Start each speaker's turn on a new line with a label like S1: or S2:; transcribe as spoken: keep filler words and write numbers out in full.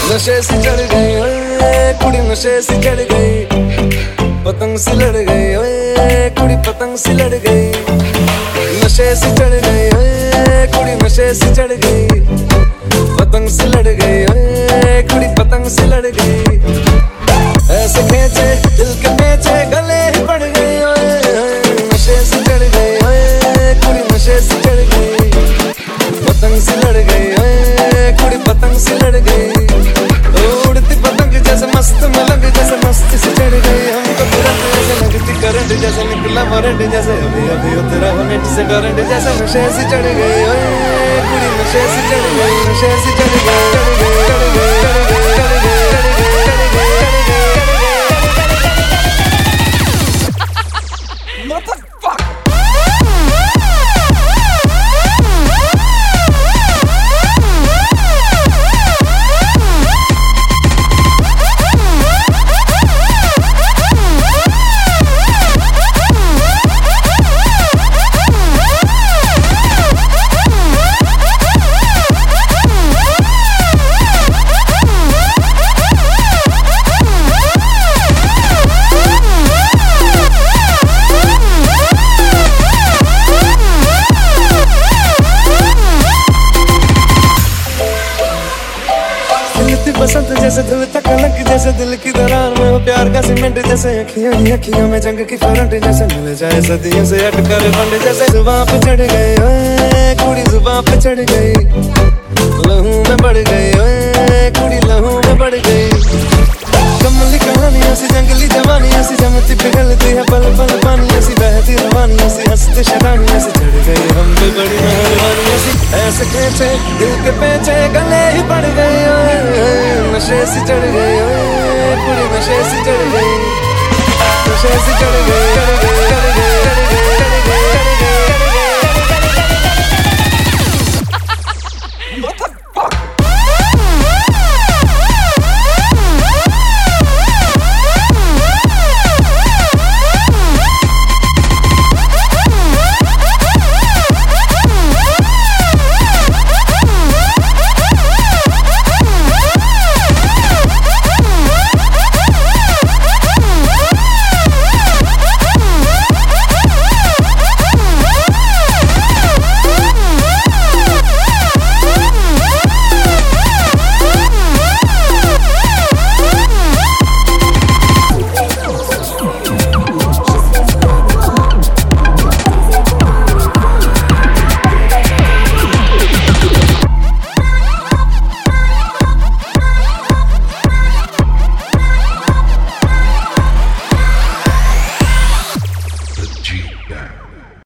S1: नशे से चढ़ गई ओए कुड़ी, नशे से चढ़ गई, पतंग से लड़ गई ओए कुड़ी, पतंग से लड़ गई। नशे से चढ़ गई ओए कुड़ी, नशे से चढ़ गई, पतंग से लड़ गई ओए कुड़ी, पतंग से लड़ गई। ऐसे खींचे दिल के पेचे गले ही पड़ गई ओए, नशे से चढ़ गई ओए कुड़ी, नशे से चढ़ गई, पतंग से लड़ गई ओए कुड़ी, पतंग से लड़ गई। उड़ती पतंग जैसे मस्त मलंग जैसे मस्ती से चढ़ गई, हमको तुरंत जैसे लगती करंट जैसे निकला वारंट जैसे अभी अभी उतरा मिनट से करंट जैसे। नशे से चढ़ गई ओए कुड़ी, नशे से चढ़ गई, नशे से चढ़ गई, चढ़ गई, चढ़ गई, चढ़ गई, चढ़ गई, चढ़ गई, चढ़ गई, बसंत जैसे धुल तक कलंक जैसे दिल की दरार में हो प्यार का सीमेंट जैसे अखियों ही अखियों में जंग की करंट जैसे मिल जाए सदियों से अटकर फंड जैसे। जुबां पे चढ़ गई ओए कुड़ी, जुबां पे चढ़ गई, लहू में बढ़ गई ओए कुड़ी, लहू में बढ़ गई। कमली कहानियों से जंगली जवानियों से जमती पिघलती है पल पल पानियों से, बहती रवानियों से हंसते शरानियों से चढ़ गई हम पे बड़ी मेहरबानियों से। ऐसे खींचे दिल के पेचे गले ही पड़ गई ओए, नशे से चढ़ गई ओए कुड़ी, नशे से चढ़ गई, नशे से चढ़ गई, चढ़ गई।